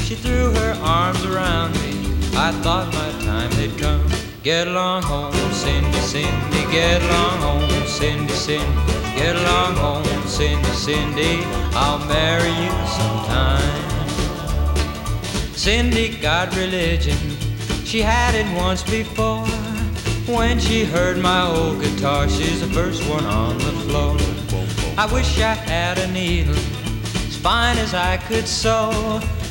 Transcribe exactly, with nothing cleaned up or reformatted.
She threw her arms around me. I thought my time had come. Get along home, Cindy, Cindy. Get along home, Cindy, Cindy. Get along home, Cindy, Cindy. I'll marry you sometime. Cindy got religion. She had it once before. When she heard my old guitar, she's the first one on the floor. I wish I had a needle as fine as I could sew.